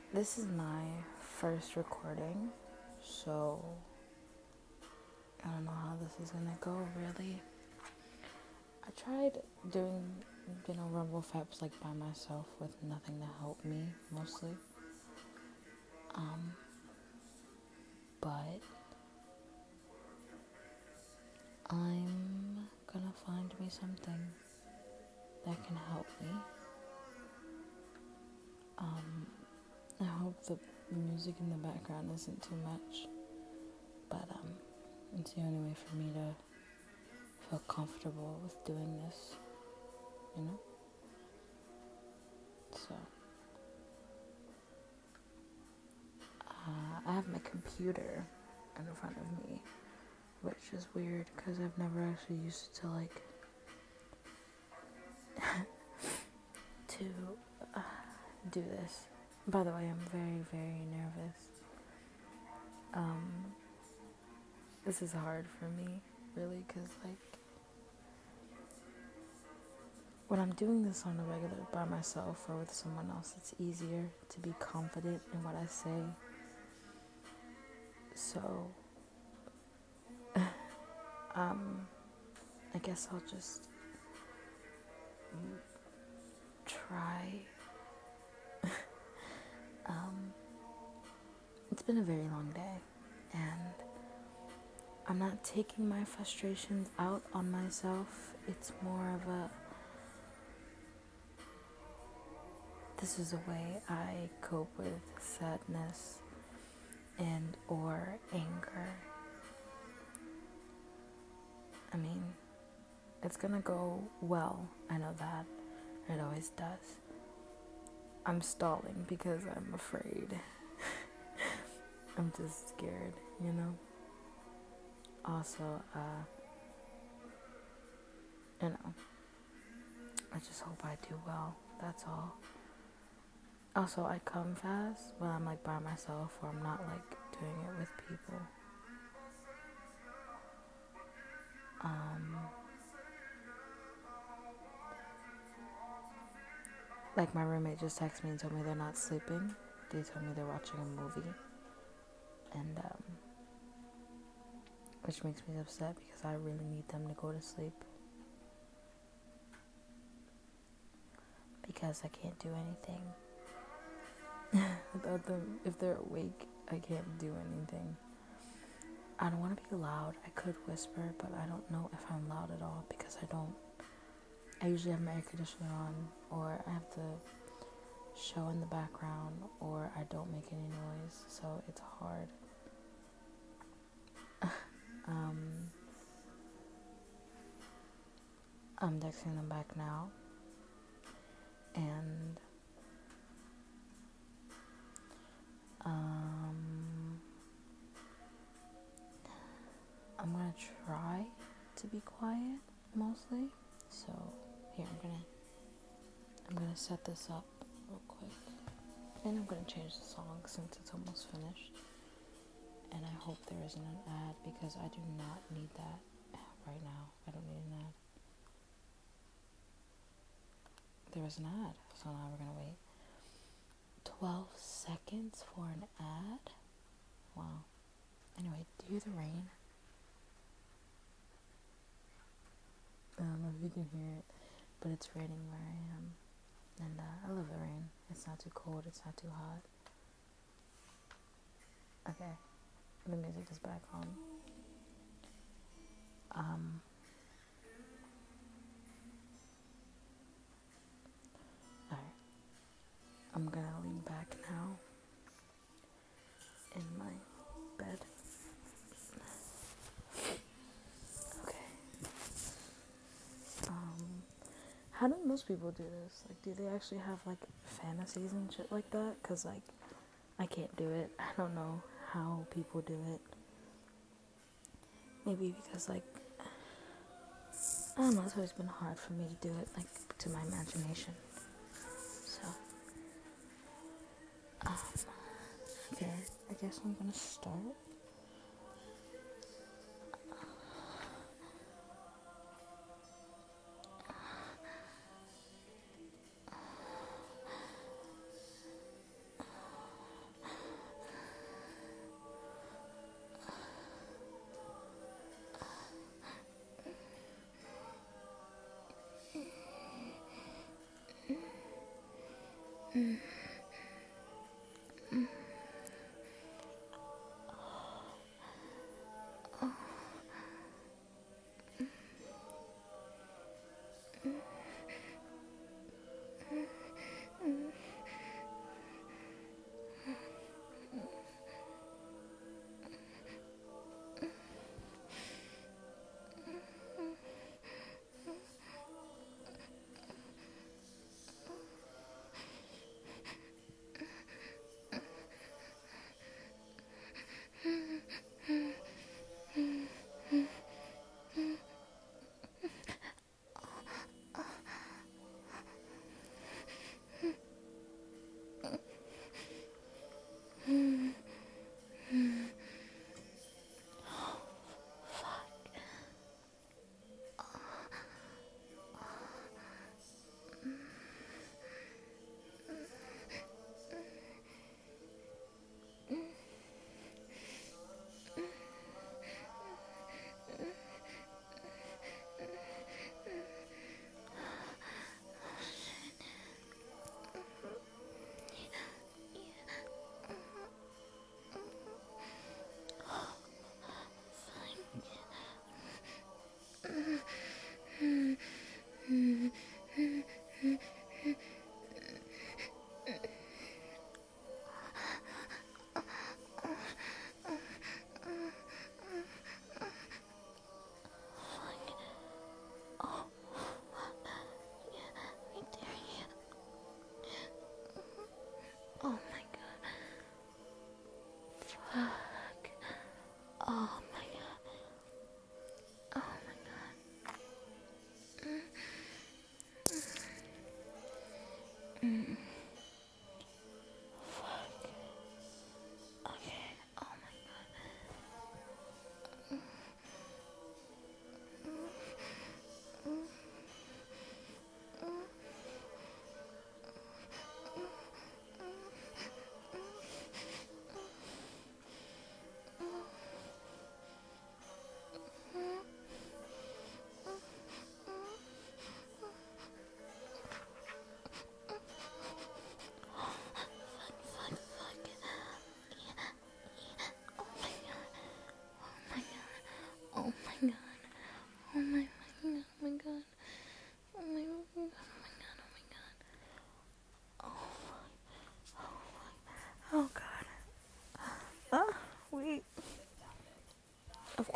This is my first recording, so I don't know how this is gonna go really. I tried doing, Rumble Faps like by myself with nothing to help me mostly. But I'm gonna find me something that can help me. I hope the music in the background isn't too much, but it's the only way for me to feel comfortable with doing this, you know? So, I have my computer in front of me, which is weird because I've never actually used it to to do this. By the way, I'm very, very nervous. This is hard for me, really, because when I'm doing this on a regular by myself or with someone else, it's easier to be confident in what I say. So, I guess I'll just try. It's been a very long day, and I'm not taking my frustrations out on myself. It's more of this is a way I cope with sadness and or anger. I mean, it's gonna go well. I know that. It always does. I'm stalling because I'm afraid. I'm just scared, Also, I just hope I do well. That's all. Also, I come fast when I'm by myself or I'm not doing it with people. My roommate just texted me and told me they're not sleeping. They told me they're watching a movie. And, which makes me upset because I really need them to go to sleep. Because I can't do anything. Without them, if they're awake, I can't do anything. I don't want to be loud. I could whisper, but I don't know if I'm loud at all because I usually have my air conditioner on, or I have the show in the background, or I don't make any noise, so it's hard. I'm texting them back now, and I'm gonna try to be quiet mostly. So here I'm gonna set this up real quick, and I'm gonna change the song since it's almost finished. And I hope there isn't an ad because I do not need that right now. I don't need an ad. There was an ad, so now we're gonna wait 12 seconds for an ad. Wow. Anyway, do you hear the rain? I don't know if you can hear it, but it's raining where I am. And I love the rain. It's not too cold, it's not too hot. Okay, the music is back on. Alright. I'm gonna lean back now in my bed. Okay. How do most people do this? Do they actually have fantasies and shit like that? Cause I can't do it. I don't know how people do it. Maybe because I don't know, it's always been hard for me to do it to my imagination. So okay, I guess I'm gonna start.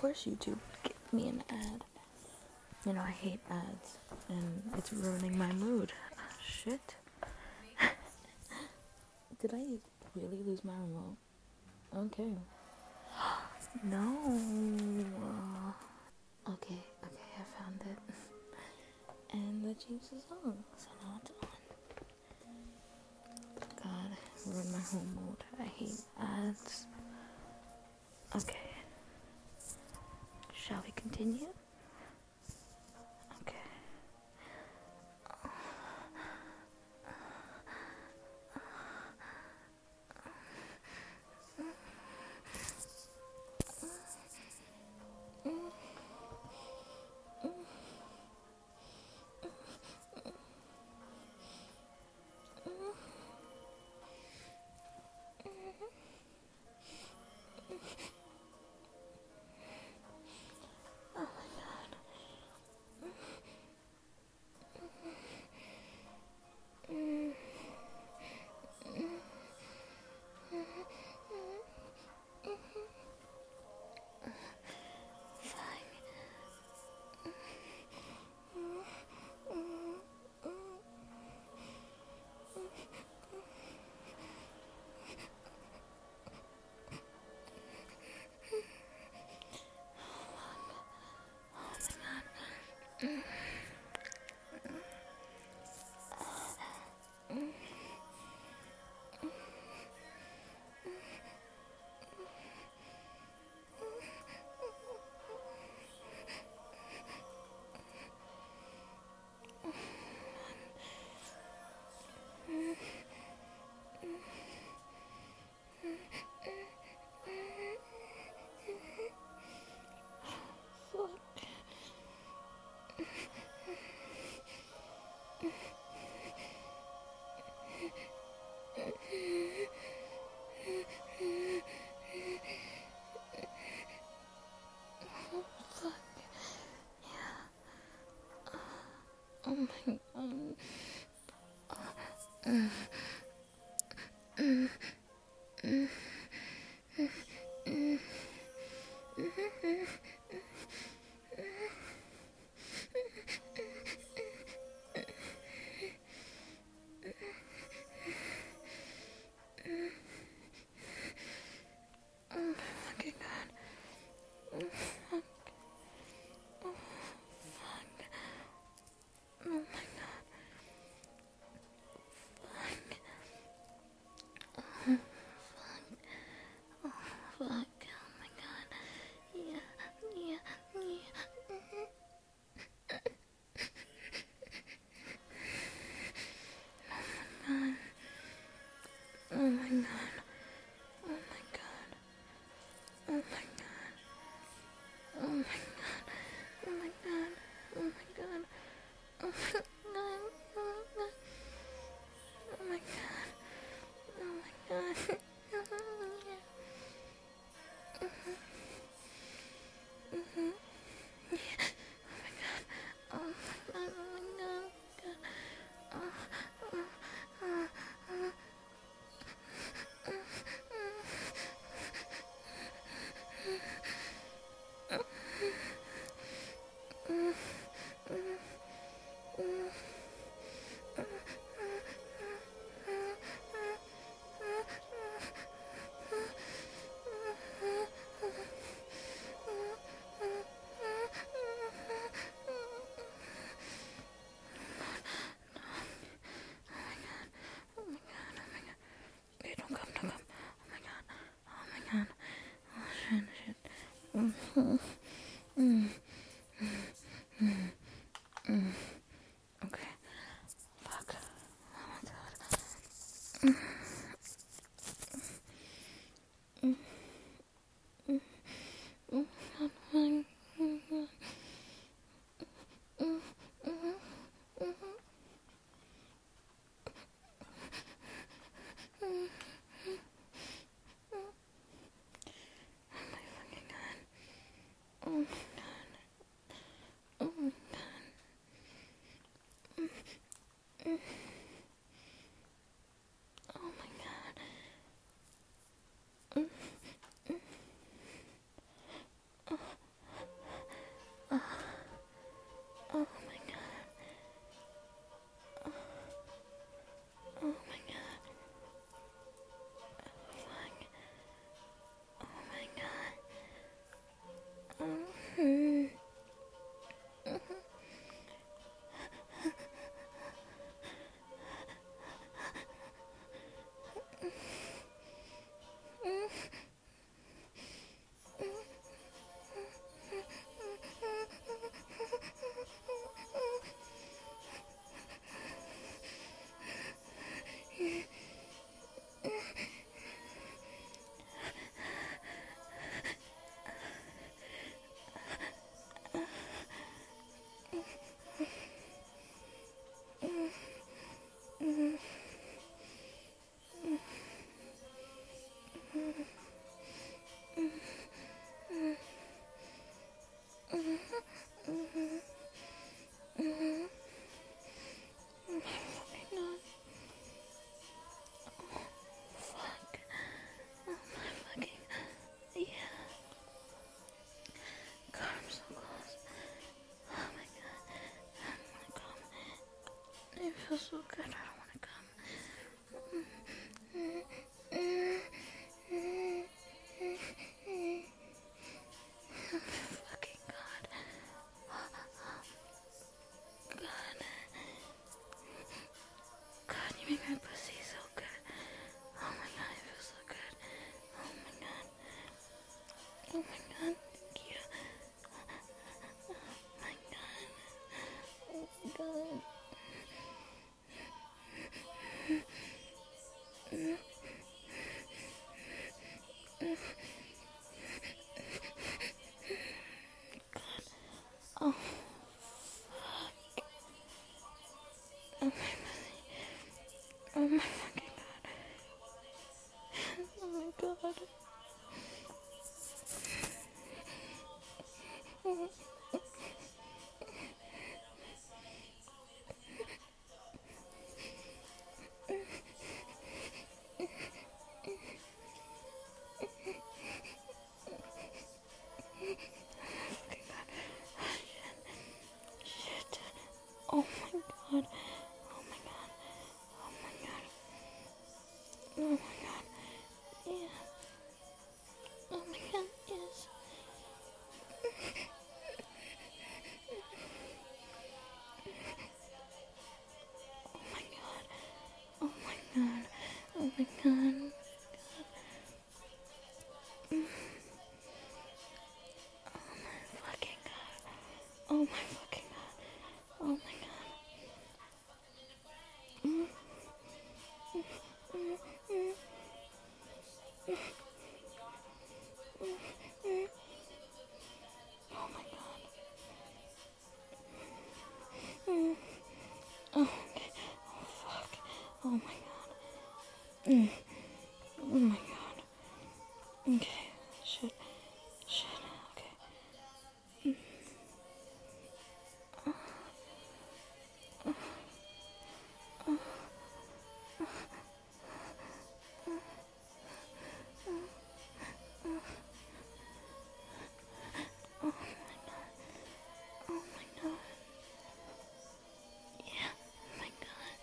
course YouTube would give me an ad. You know, I hate ads, and it's ruining my mood. Shit. Did I really lose my remote? Okay. No. Okay, I found it. And let's change the song. So now it's on. God, ruined my whole mood. I hate ads. Okay. Shall we continue? Okay. Oh my god. Okay. Fuck. Oh my god. Oh, oh my, oh my fucking god. Oh my god. Shit. Oh my god. Oh my god. Oh my god. Oh my god. Yeah. Oh my god. Yes. Oh my god. Oh my god. Oh my god. Fucking god. Oh my fucking god. Oh my god. Oh my god. Oh, okay. Oh fuck. Oh my god. Oh my god. Okay. Shit. Shit. Okay. Oh my god. Yeah. Oh my god.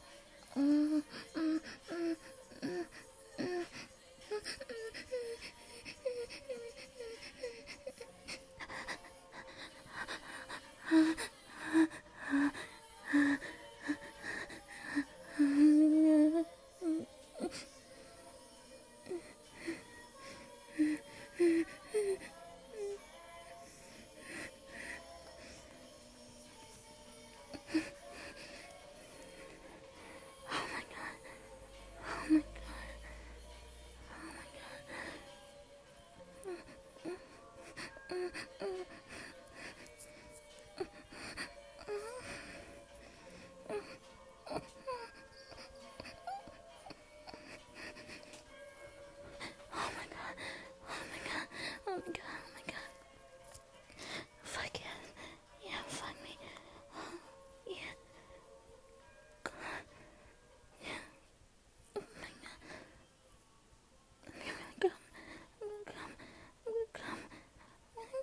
Oh my god. Oh my god. Oh my god. Oh my god. Oh my god. Oh my god. Fuck yes. Yeah, fuck me. Yeah. God. Yeah. Oh my god. I'm gonna come. I'm gonna come. I'm gonna come. I'm gonna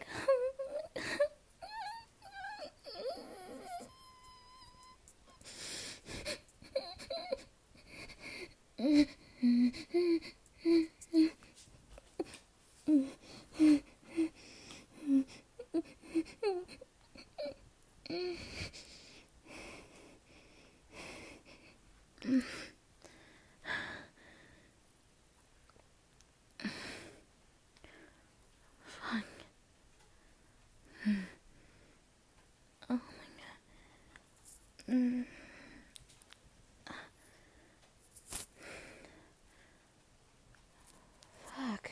fuck. Oh my god. Fuck.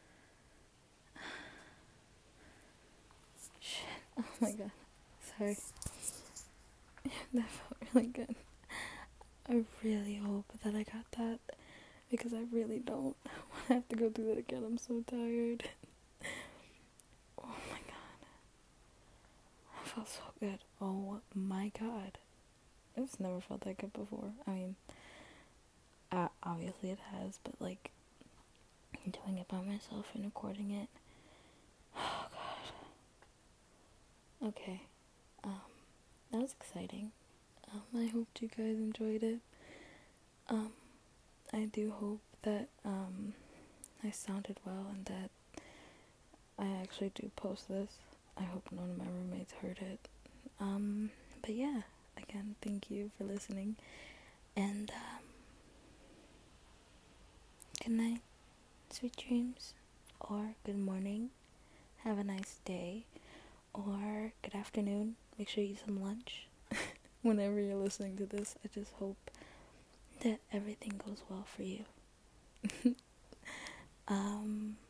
Shit. Oh my god. Sorry. That felt really good. I really hope that I got that, because I really don't want to have to go through that again. I'm so tired. Oh my god. That felt so good. Oh my god. I've never felt that good before. I mean, obviously it has, but like, doing it by myself and recording it. Oh god. Okay. That was exciting. I hoped you guys enjoyed it. I do hope that I sounded well and that I actually do post this. I hope none of my roommates heard it. But yeah, again, thank you for listening, and good night, sweet dreams, or good morning, have a nice day, or good afternoon. Make sure you eat some lunch. Whenever you're listening to this, I just hope that everything goes well for you.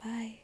Bye.